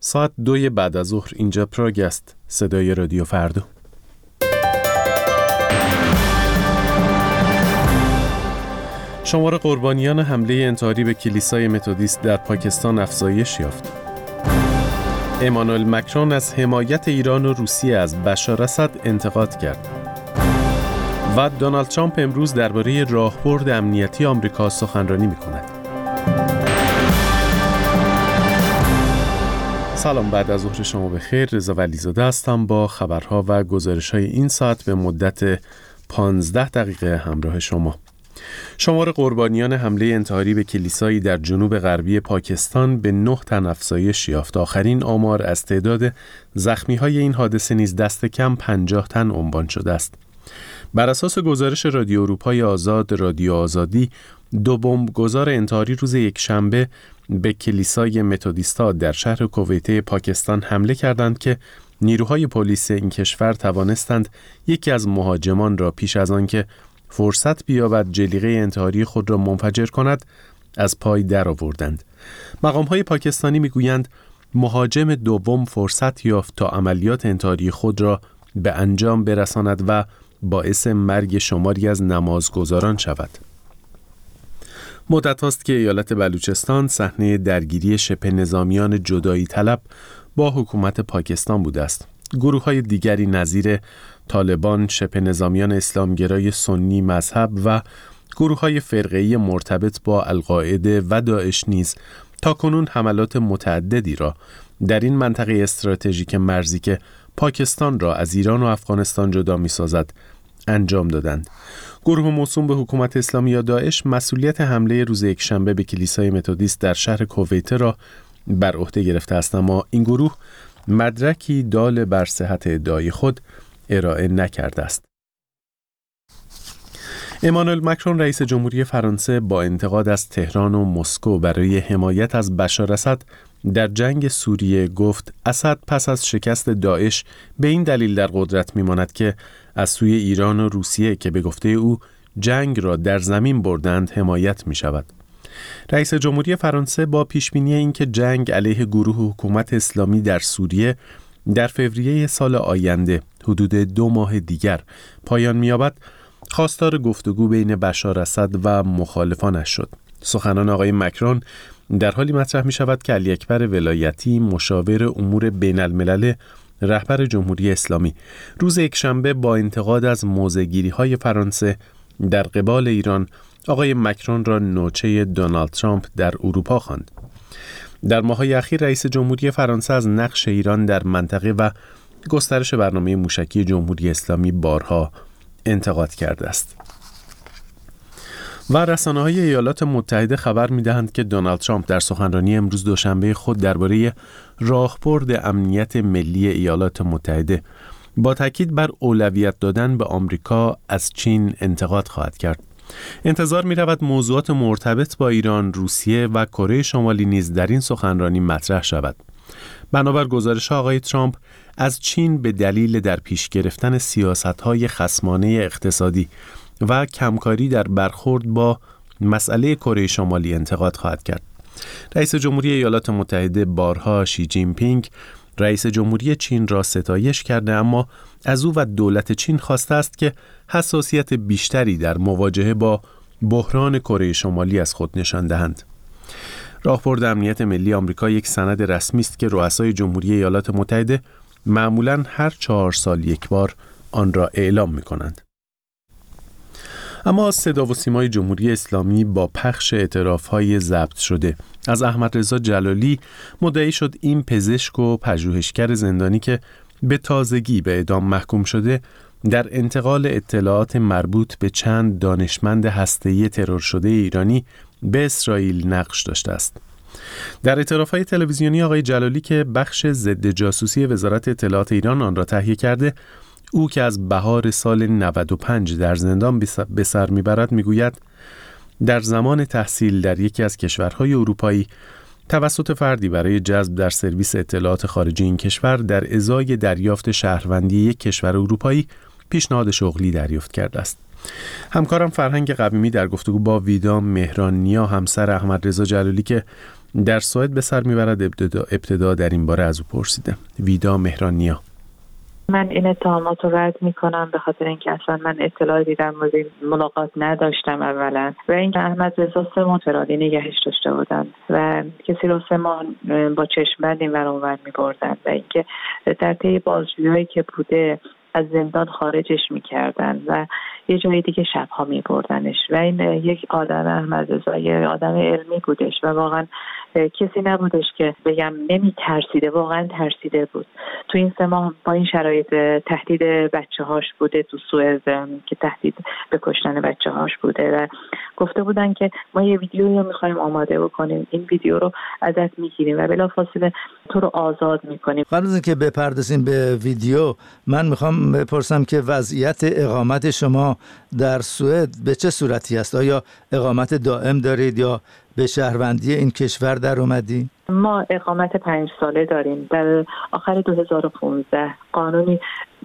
ساعت 2 بعد از ظهر اینجا پراگ است. صدای رادیو فردا. شمار قربانیان حمله انتحاری به کلیسای متودیست در پاکستان افزایش یافت. امانوئل مکرون از حمایت ایران و روسیه از بشار اسد انتقاد کرد. و دونالد ترامپ امروز درباره راهبرد امنیتی آمریکا سخنرانی می‌کند. سلام، بعد از ظهر شما بخیر. رضا ولیزاده هستم با خبرها و گزارش‌های این ساعت به مدت 15 دقیقه همراه شما. شمار قربانیان حمله انتحاری به کلیسایی در جنوب غربی پاکستان به 9 تن افزایش یافت. آخرین آمار از تعداد زخمی‌های این حادثه نیز دست کم 50 تن عنوان شده است. بر اساس گزارش رادیو اروپای آزاد، رادیو آزادی، 2 بمبگذار انتحاری روز یکشنبه به کلیسای متودیستا در شهر کویته پاکستان حمله کردند که نیروهای پلیس این کشور توانستند یکی از مهاجمان را پیش از آن که فرصت بیابد جلیقه انتحاری خود را منفجر کند از پای درآوردند. مقام‌های پاکستانی می‌گویند مهاجم دوم فرصت یافت تا عملیات انتحاری خود را به انجام برساند و باعث مرگ شماری از نمازگزاران شود. مدت است که ایالت بلوچستان صحنه درگیری شبه نظامیان جدایی طلب با حکومت پاکستان بوده است. گروه‌های دیگری نظیر طالبان، شبه نظامیان اسلامگرای سنی مذهب و گروه‌های فرقه‌ای مرتبط با القاعده و داعش نیز تاکنون حملات متعددی را در این منطقه استراتژیک مرزی که پاکستان را از ایران و افغانستان جدا می‌سازد انجام دادند. گروه موسوم به حکومت اسلامی یا داعش مسئولیت حمله روز یکشنبه به کلیسای متودیست در شهر کویته را بر عهده گرفته است، اما این گروه مدرکی دال بر صحت ادعای خود ارائه نکرده است. امانوئل مکرون رئیس جمهوری فرانسه با انتقاد از تهران و مسکو برای حمایت از بشار اسد در جنگ سوریه گفت اسد پس از شکست داعش به این دلیل در قدرت می‌ماند که از سوی ایران و روسیه که به گفته او جنگ را در زمین بردند حمایت می‌شود. رئیس جمهوری فرانسه با پیشبینی اینکه جنگ علیه گروه حکومت اسلامی در سوریه در فوریه سال آینده حدود 2 ماه دیگر پایان می‌یابد، خواستار گفتگو بین بشار اسد و مخالفانش شد. سخنان آقای مکرون در حالی مطرح می شود که علی اکبر ولایتی، مشاور امور بین الملل رهبر جمهوری اسلامی، روز یکشنبه با انتقاد از موضع‌گیری‌های فرانسه در قبال ایران آقای مکرون را نوچه دونالد ترامپ در اروپا خواند. در ماه‌های اخیر رئیس جمهوری فرانسه از نقش ایران در منطقه و گسترش برنامه موشکی جمهوری اسلامی بارها انتقاد کرده است. و رسانه‌های ایالات متحده خبر می‌دهند که دونالد ترامپ در سخنرانی امروز دوشنبه خود درباره راهبرد امنیت ملی ایالات متحده با تاکید بر اولویت دادن به آمریکا از چین انتقاد خواهد کرد. انتظار می‌رود موضوعات مرتبط با ایران، روسیه و کره شمالی نیز در این سخنرانی مطرح شود. بنابر گزارش آقای ترامپ، از چین به دلیل در پیش گرفتن سیاست‌های خصمانه اقتصادی و کمکاری در برخورد با مسئله کره شمالی انتقاد خواهد کرد. رئیس جمهوری ایالات متحده بارها شی جین پینگ رئیس جمهوری چین را ستایش کرده، اما از او و دولت چین خواسته است که حساسیت بیشتری در مواجهه با بحران کره شمالی از خود نشان دهند. راهبرد امنیت ملی آمریکا یک سند رسمی است که رؤسای جمهوری ایالات متحده معمولاً هر 4 سال یک بار آن را اعلام می‌کنند. اما صدا و سیمای جمهوری اسلامی با پخش اعتراف‌های ضبط شده از احمدرضا جلالی مدعی شد این پزشک و پژوهشگر زندانی که به تازگی به اعدام محکوم شده در انتقال اطلاعات مربوط به چند دانشمند هسته‌ای ترور شده ایرانی به اسرائیل نقش داشته است. در اعتراف‌های تلویزیونی آقای جلالی که بخش ضد جاسوسی وزارت اطلاعات ایران آن را تهیه کرده، او که از بهار سال 95 در زندان به سر میبرد میگوید در زمان تحصیل در یکی از کشورهای اروپایی توسط فردی برای جذب در سرویس اطلاعات خارجی این کشور در ازای دریافت شهروندی یک کشور اروپایی پیشنهاد شغلی دریافت کرده است. همکارم فرهنگ قویمی در گفتگو با ویدا مهران نیا همسر احمدرضا جلالی که در سوئد به سر میبرد. ابتدا در این باره از او پرسیدم. ویدا مهرانیا: من این اتهامات رو رد میکنم به خاطر اینکه اصلا من اطلاعی در مورد ملاقات نداشتم اولا، و اینکه احمد رضا 3 ماه فراری نگهش داشته بودن و کسی رو 3 ماه با چشم بند این ور اون ور میبردن و اینکه در طی بازجویی‌هایی که بوده از زندان خارجش میکردن و یه جای دیگه شبها میبردنش و این یک آدم احمد رضا یه آدم علمی بودش و واقعا کسی نبودش که بگم نمی ترسیده، واقعا ترسیده بود. تو این 3 ماه با این شرایط تهدید بچه هاش بوده تو سوئد که تهدید به کشتن بچه هاش بوده و گفته بودن که ما یه ویدیویی رو میخوایم آماده بکنیم، این ویدیو رو ازت میگیریم و بلافاصله تو رو آزاد میکنیم. قبل از اینکه بپردازیم به ویدیو، من میخوام بپرسم که وضعیت اقامت شما در سوئد به چه صورتی است؟ آیا اقامت دائم دارید یا به شهروندی این کشور در اومدی؟ ما اقامت 5 ساله داریم. در آخر 2015 قانونی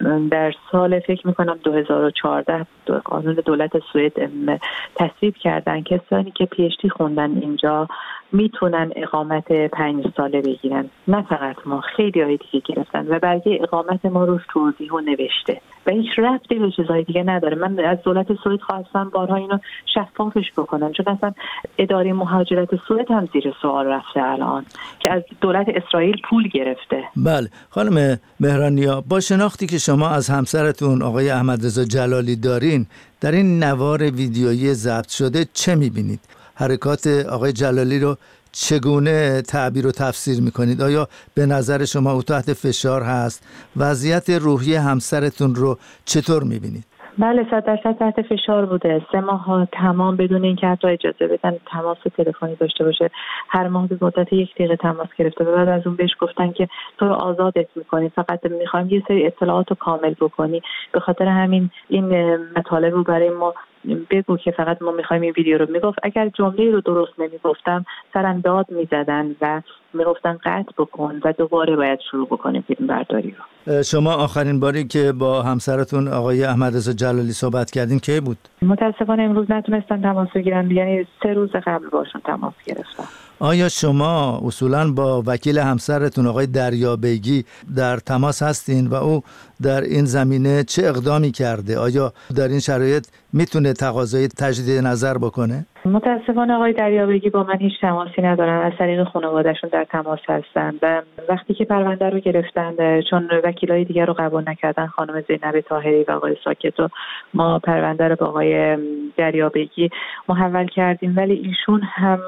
در سال فکر میکنم 2014 قانون دولت سوئد تصویب کردن کسانی که پی‌اچ‌دی خوندن اینجا میتونن اقامت 5 ساله بگیرن. نه فقط ما، خیلی های دیگه گرفتن و برگه اقامت ما روش توضیح و نوشته و هیچ ربطی به چیزهای دیگه نداره. من از دولت سوئد خواستم بارها اینو شفافش بکنم، چون اصلا اداره مهاجرت سوئد هم زیر سوال رفته الان که از دولت اسرائیل پول گرفته. بله خانم مهرانیا، با شناختی که شما از همسرتون آقای احمد رضا جلالی دارین، در این نوار ویدیویی ضبط شده چه می‌بینید؟ حرکات آقای جلالی رو چگونه تعبیر و تفسیر می‌کنید؟ آیا به نظر شما او تحت فشار هست؟ وضعیت روحی همسرتون رو چطور می‌بینید؟ بله 100% تحت فشار بوده. 3 ماه تمام بدون اینکه حتی اجازه بدن تماس تلفنی داشته باشه. هر ماه به مدت 1 دقیقه تماس گرفته و بعد از اون بهش گفتن که تو رو آزادت می‌کنیم، فقط می‌خوایم یه سری اطلاعات رو کامل بکنی، به خاطر همین این مطالب رو برای ما بگو که فقط ما می‌خوایم این ویدیو رو. میگفت اگر جمله رو درست نمی‌گفتم سرم داد می‌زدن و میگفتن قطع بکن و دوباره باید شروع بکنیم فیلم برداری رو. شما آخرین باری که با همسرتون آقای احمد رضا جلالی صحبت کردین کی بود؟ متاسفانه امروز نتونستن تماس بگیرن، یعنی 3 روز قبل باشون تماس گرفتم. آیا شما اصولاً با وکیل همسرتون آقای دریابیگی در تماس هستین و او در این زمینه چه اقدامی کرده؟ آیا در این شرایط میتونه تقاضای تجدید نظر بکنه؟ متاسفانه آقای دریابیگی با من هیچ تماسی ندارن، از طریق خانواده‌شون در تماس هستن و وقتی که پرونده رو گرفتن چون وکیلای دیگر رو قبول نکردن، خانم زینب طاهری و آقای ساکت، و ما پرونده رو با آقای دریابیگی محول کردیم، ولی ایشون هم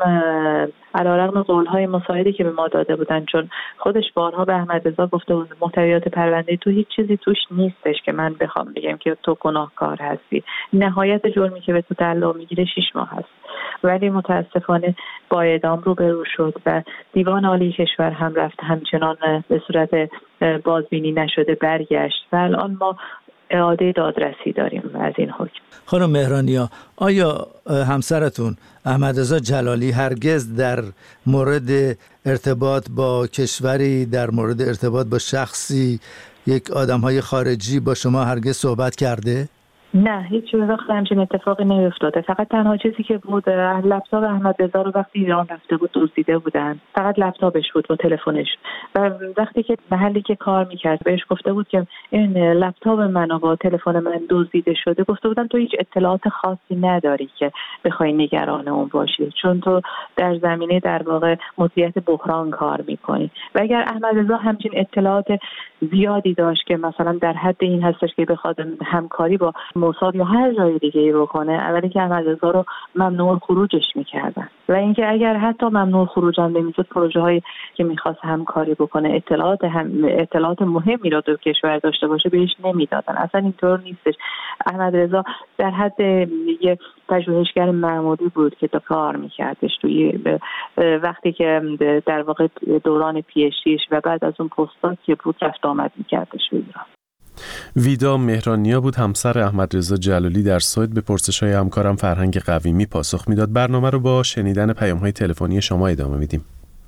علیرغم قول‌های مساعدی که به ما داده بودن، چون خودش بارها به احمد رضا گفته بود محتویات پرونده تو هیچ چیزی توش نیستش که من بخوام بگم که تو گناهکار هستی، نهایت جرمی که به تو تعلق میگیره 6 ماه هست، ولی متاسفانه با اعدام روبرو شد و دیوان عالی کشور هم رفت همچنان به صورت بازبینی نشده برگشت و الان ما اعاده دادرسی داریم از این حکم. خانم مهرانیا، آیا همسرتون احمد رضا جلالی هرگز در مورد ارتباط با کشوری، در مورد ارتباط با شخصی، یک آدم‌های خارجی با شما هرگز صحبت کرده؟ نه، هیچ وقت همچین اتفاقی نیفتاده. فقط تنها چیزی که بود لپتاپ احمد رضا رو وقتی ایران رفته بود دزدیده بودن، فقط لپتاپش بود با تلفنش، و وقتی که محلی که کار میکرد بهش گفته بود که این لپتاپ من و با تلفن من دزدیده شده، گفته بودن تو هیچ اطلاعات خاصی نداری که بخوای نگران اون باشی، چون تو در زمینه در واقع مدیریت بحران کار میکنی. و اگر احمد رضا همچین اطلاعات زیادی داشت که مثلا در حد این هستش که بخواد همکاری با موساد یا هر جای دیگه بکنه، اولی که احمد رضا رو ممنوع خروجش میکردن و اینکه اگر حتی ممنوع خروج هم نمیشد، پروژه هایی که میخواست همکاری بکنه، اطلاعات مهمی رو در کشور داشته باشه بهش نمیدادن. اصلا اینطور نیستش. احمد رضا در حد یه پژوهشگر معمولی بود که تا کار میکردش توی وقتی که در واقع دوران پی‌اچ‌دیش و بعد از اون پست‌دوک که بود رفت آمد میکردش به ایران. ویدا مهرانیا بود، همسر احمد رضا جلالی در سوئد. به پرسش‌های همکارم فرهنگ قویمی پاسخ میداد. برنامه رو با شنیدن پیام‌های تلفنی شما ادامه میدیم.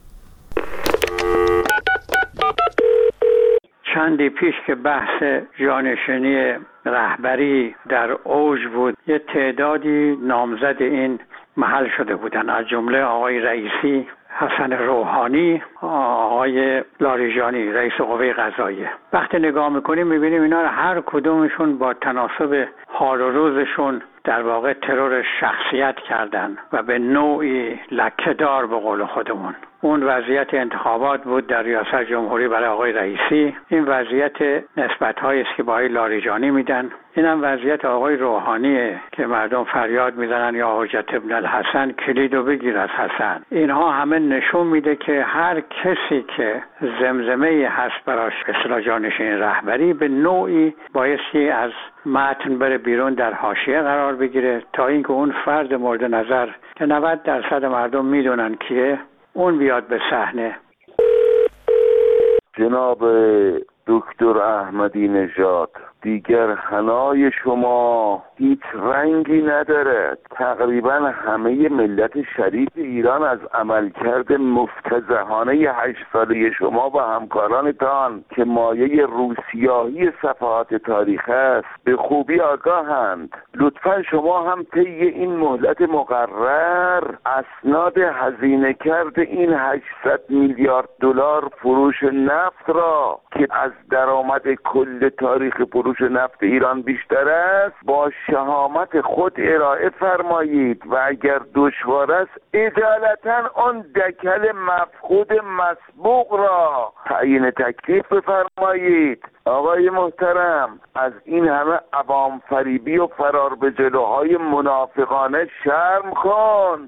چندی پیش که بحث جانشینی رهبری در اوج بود، یه تعدادی نامزد این محل شده بودن، از جمله آقای رئیسی حسن روحانی، آقای لاریجانی رئیس قوه قضاییه. وقتی نگاه میکنیم میبینیم اینا هر کدومشون با تناسب حال و روزشون در واقع ترور شخصیت کردن و به نوعی لکه‌دار به قول خودمون. اون وضعیت انتخابات بود در ریاست جمهوری برای آقای رئیسی، این وضعیت نسبت‌هایی است که با آقای لاریجانی میدن، اینم وضعیت آقای روحانیه که مردم فریاد میزنن یا حجت ابن الحسن کلیدو بگیر از حسن. اینها همه نشون میده که هر کسی که زمزمه هست براش اصلاح جانشین رهبری به نوعی بایستی از متن بره بیرون، در حاشیه قرار بگیره تا اینکه اون فرد مورد نظر که 90% مردم میدونن کیه اون بیاد به صحنه. جناب دکتر احمدی نژاد، دیگر حنای شما هیچ رنگی ندارد. تقریبا همه ملت شریف ایران از عملکرد مفتضحانه 8 ساله شما و همکارانتان که مایه روسیاهی صفحات تاریخ است به خوبی آگاهند. لطفا شما هم طی این مهلت مقرر اسناد هزینه کرد این 800 میلیارد دلار فروش نفت را که از درآمد کل تاریخ فروش نفت ایران بیشتر است با شهامت خود ارائه فرمایید و اگر دشوار است اجالتا آن دکل مفقود مسبوق را تعیین تکلیف بفرمایید. آقای محترم، از این همه عوام فریبی و فرار به جلوهای منافقانه شرم کن.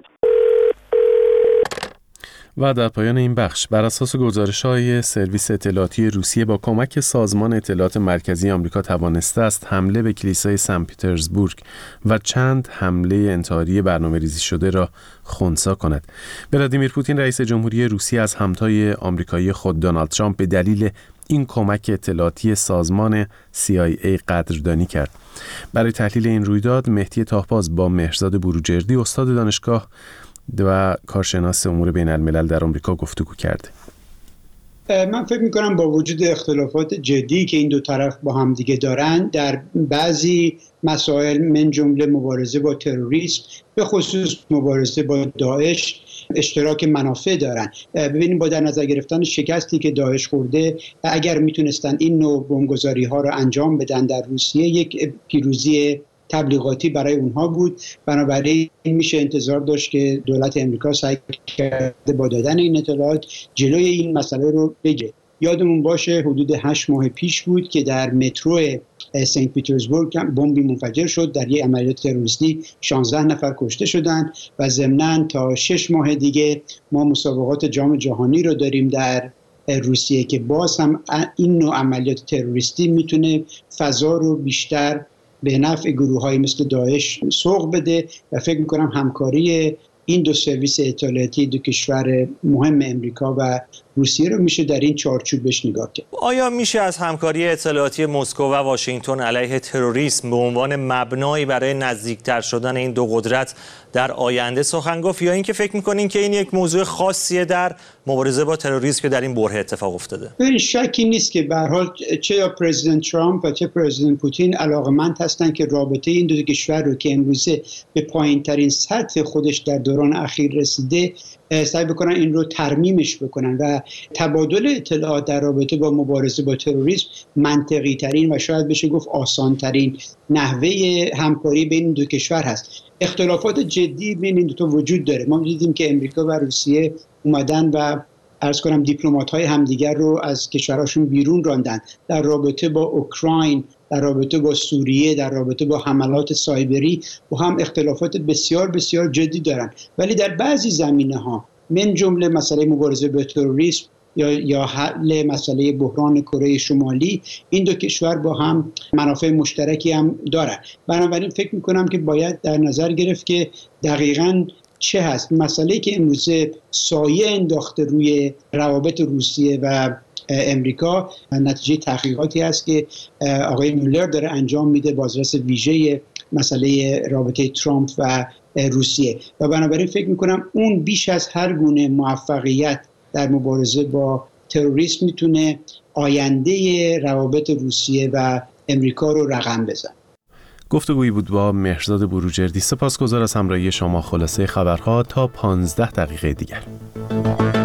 و در پایان این بخش بر اساس گزارش‌های سرویس اطلاعاتی روسیه با کمک سازمان اطلاعات مرکزی آمریکا توانسته است حمله به کلیسای سن پترزبورگ و چند حمله انتحاری برنامه‌ریزی شده را خنثی کند. ولادیمیر پوتین رئیس جمهوری روسیه از همتای آمریکایی خود دونالد ترامپ به دلیل این کمک اطلاعاتی سازمان CIA قدردانی کرد. برای تحلیل این رویداد مهدی تاهباز با مهرزاد بروجردی استاد دانشگاه و کارشناس امور بین الملل در آمریکا گفتگو کرده. من فکر میکنم با وجود اختلافات جدی که این دو طرف با هم دیگه دارن در بعضی مسائل من جمله مبارزه با تروریسم به خصوص مبارزه با داعش اشتراک منافع دارن. ببینیم با در نظر گرفتن شکستی که داعش خورده اگر میتونستن این نوع بمبگذاری ها رو انجام بدن در روسیه یک پیروزی تبلیغاتی برای اونها بود. بنابراین میشه انتظار داشت که دولت امریکا سعی کرده با دادن این اطلاعات جلوی این مسئله رو بگیره. یادمون باشه حدود 8 ماه پیش بود که در مترو سنت پترزبورگ بمبی منفجر شد، در یک عملیات تروریستی 16 نفر کشته شدند و ضمناً تا 6 ماه دیگه ما مسابقات جام جهانی رو داریم در روسیه که باز هم این نوع عملیات تروریستی میتونه فضا رو بیشتر به نفع گروه‌های مثل داعش سوق بده و فکر می‌کنم همکاری این دو سرویس اطلاعاتی دو کشور مهم امریکا و روسیه رو میشه در این چارچوب بهش نگاه کرد. آیا میشه از همکاری اطلاعاتی مسکو و واشنگتن علیه تروریسم به عنوان مبنایی برای نزدیکتر شدن این دو قدرت در آینده سخن گفت، یا اینکه فکر می‌کنین که این یک موضوع خاصیه در مبارزه با تروریسم که در این برهه اتفاق افتاده؟ ببین شکی نیست که به هر حال چه پرزیدنت ترامپ و چه پرزیدنت پوتین علاقه‌مند هستند که رابطه این دو کشور رو که امروزه به پایین‌ترین سطح خودش در دوران اخیر رسیده سعی بکنن این رو ترمیمش بکنن و تبادل اطلاعات در رابطه با مبارزه با تروریسم منطقی ترین و شاید بشه گفت آسان ترین نحوه همکاری بین این دو کشور هست. اختلافات جدی بین این دو تا وجود داره. ما دیدیم که امریکا و روسیه اومدن و عرض کنم دیپلمات‌های همدیگر رو از کشورهاشون بیرون راندن در رابطه با اوکراین، در رابطه با سوریه، در رابطه با حملات سایبری و هم اختلافات بسیار بسیار جدی دارن. ولی در بعضی زمینه‌ها من جمله مسئله مبارزه با تروریسم یا حل مسئله بحران کره شمالی این دو کشور با هم منافع مشترکی هم دارن. بنابراین فکر می‌کنم که باید در نظر گرفت که دقیقاً چه هست مسئله که امروزه سایه انداخته روی روابط روسیه و امریکا نتیجه تحقیقاتی است که آقای مولر داره انجام میده، بازرس ویژه مسئله رابطه ترامپ و روسیه، و بنابراین فکر میکنم اون بیش از هر گونه موفقیت در مبارزه با تروریسم میتونه آینده روابط روسیه و امریکا رو رقم بزنه. گفتگویی بود با مهرزاد بروجردی. سپاسگزار از همراهی شما. خلاصه خبرها تا 15 دقیقه دیگر.